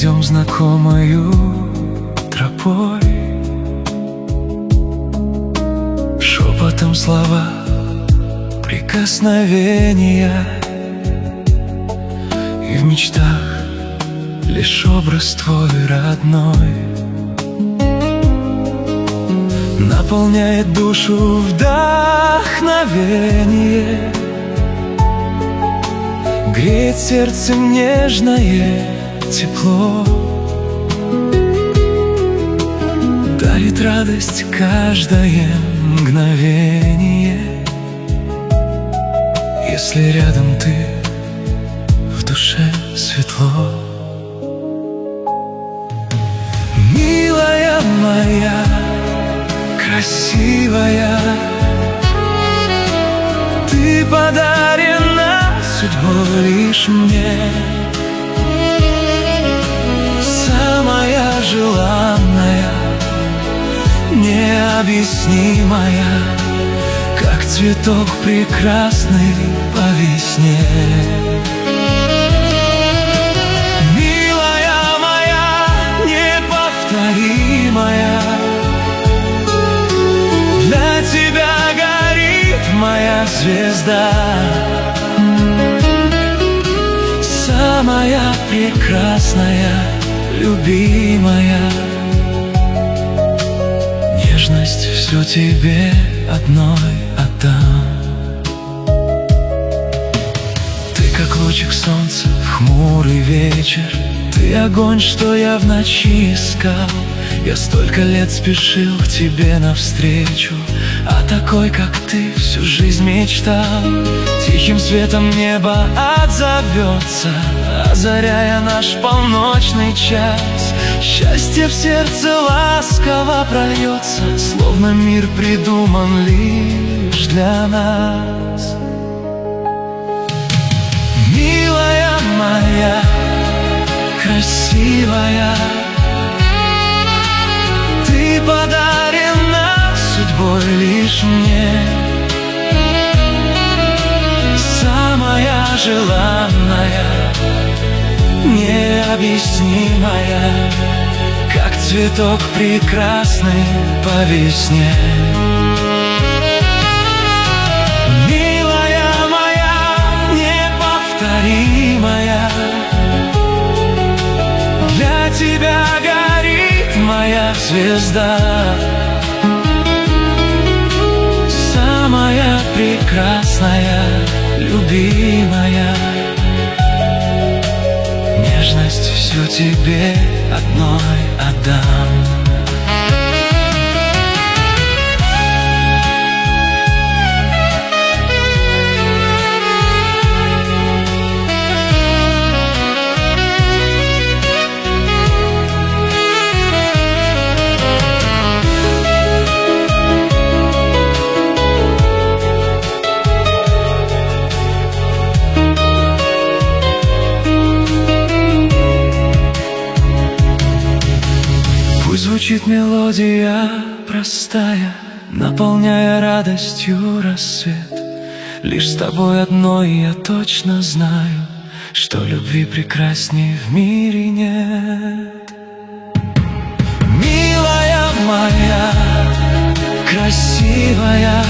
идем знакомою тропой, шепотом слова, прикосновения, и в мечтах лишь образ твой родной наполняет душу вдохновение, греет сердцем нежное тепло, дарит радость каждое мгновение. Если рядом ты, в душе светло. Милая моя, красивая, ты подарена судьбой лишь мне, самая желанная, необъяснимая, как цветок прекрасный по весне. Милая моя, неповторимая, для тебя горит моя звезда, самая прекрасная, любимая. Нежность всю тебе одной отдам. Ты как лучик солнца в хмурый вечер, ты огонь, что я в ночи искал. Я столько лет спешил к тебе навстречу, а такой, как ты, всю жизнь мечтал. Тихим светом небо отзовется, озаряя наш полночный час. Счастье в сердце ласково прольется, словно мир придуман лишь для нас. Милая моя, красивая, ты подарена судьбой лишь мне, самая желанная, необъяснимая, как цветок прекрасный по весне. Милая моя, неповторимая, для тебя горит моя звезда, самая прекрасная, любимая. Нежность всю тебе одной отдам. Звучит мелодия простая, наполняя радостью рассвет. Лишь с тобой одной я точно знаю, что любви прекрасней в мире нет. Милая моя, красивая,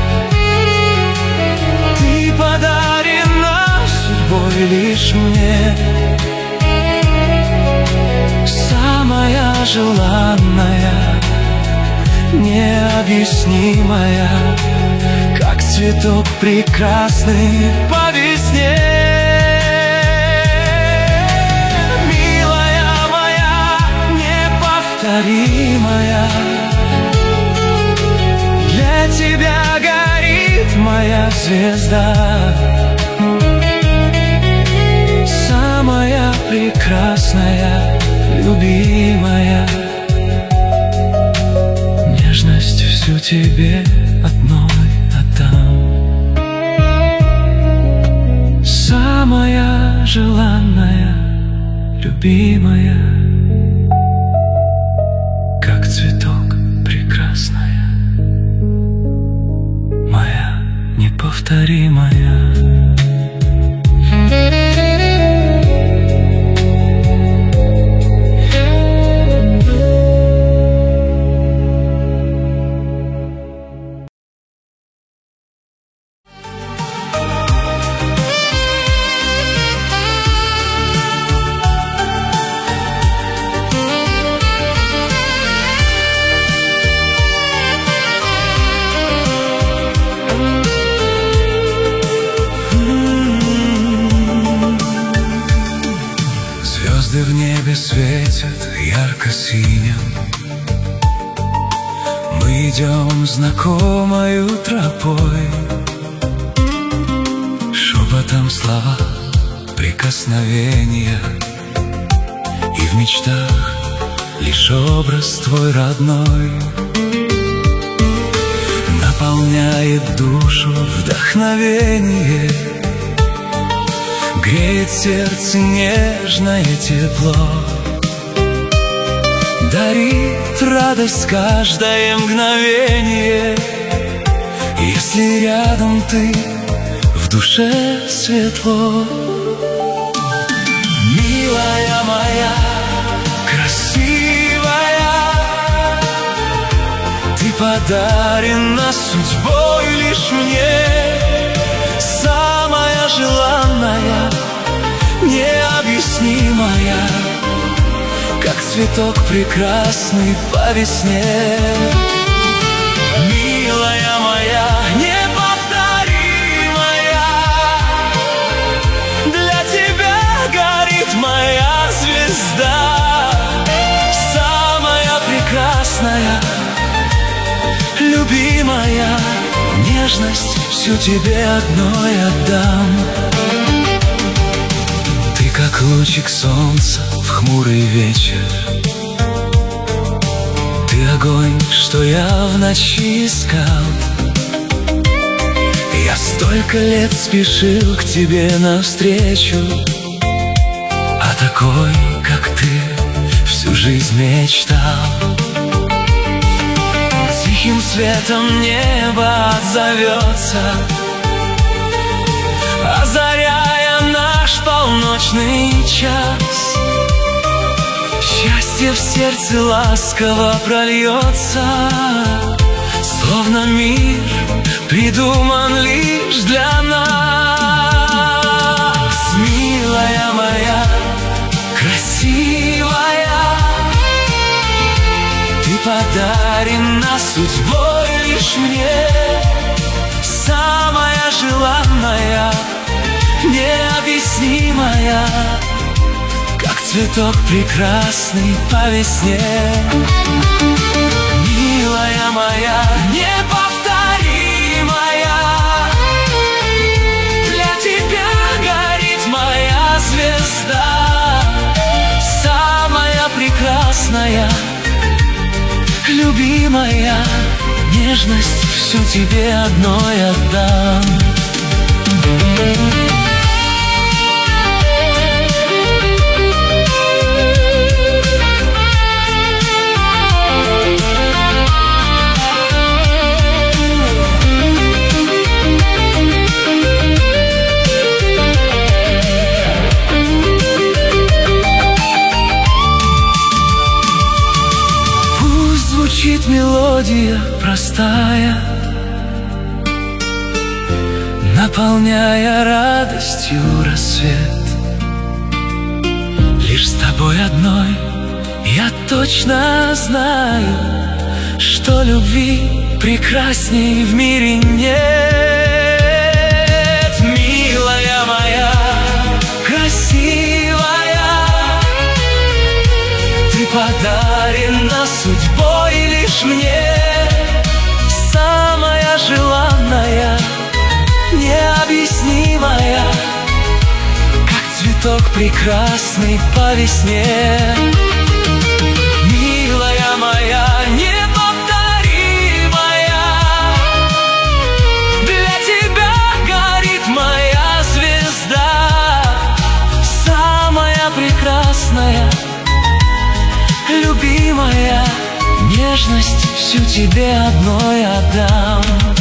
ты подарена судьбой лишь мне, самая желанная, необъяснимая, как цветок прекрасный по весне. Милая моя, неповторимая, для тебя горит моя звезда, самая прекрасная, любимая. Нежность всю тебе одной отдам. Самая желанная, любимая, как цветок прекрасная, моя неповторимая. Звезды в небе светят ярко-синим. Мы идем знакомою тропой, шепотом слова, прикосновения, и в мечтах лишь образ твой родной наполняет душу вдохновение, греет сердце нежное тепло, дарит радость каждое мгновение. Если рядом ты, в душе светло. Милая моя, красивая, ты подарена судьбой лишь мне, самая желанная, необъяснимая, как цветок прекрасный по весне. Милая моя, неповторимая, для тебя горит моя звезда, самая прекрасная, любимая, нежность всю тебе одной отдам. Ты как лучик солнца в хмурый вечер, ты огонь, что я в ночи искал. Я столько лет спешил к тебе навстречу, а такой, как ты, всю жизнь мечтал. Тихим светом небо отзовется, озаряя наш полночный час. Счастье в сердце ласково прольется, словно мир придуман лишь для нас. Милая моя, красивая, ты подарена судьбой лишь мне, самая желанная, необъяснимая, как цветок прекрасный по весне. Милая моя, неповторимая, для тебя горит моя звезда, самая прекрасная, любимая, нежность всю тебе одной отдам. Звучит мелодия простая, наполняя радостью рассвет. Лишь с тобой одной я точно знаю, что любви прекрасней в мире нет. Милая моя, красивая, ты подарена судьбой лишь мне, самая желанная, необъяснимая, как цветок прекрасный по весне. Милая моя, неповторимая, для тебя горит моя звезда, самая прекрасная, любимая, нежность всю тебе одной отдам.